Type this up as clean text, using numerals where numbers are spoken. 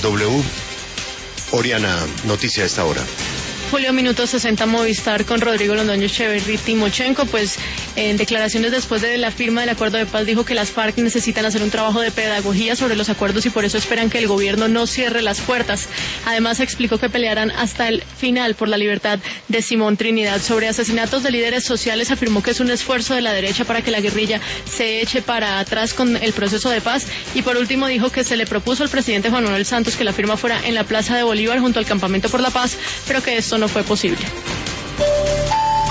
W. Oriana, noticia a esta hora. Julio, minuto 60, Movistar con Rodrigo Londoño Echeverry Timochenko, pues en declaraciones después de la firma del acuerdo de paz dijo que las FARC necesitan hacer un trabajo de pedagogía sobre los acuerdos y por eso esperan que el gobierno no cierre las puertas. Además explicó que pelearán hasta el final por la libertad de Simón Trinidad. Sobre asesinatos de líderes sociales afirmó que es un esfuerzo de la derecha para que la guerrilla se eche para atrás con el proceso de paz y por último dijo que se le propuso al presidente Juan Manuel Santos que la firma fuera en la Plaza de Bolívar junto al Campamento por la Paz, pero que esto no fue posible.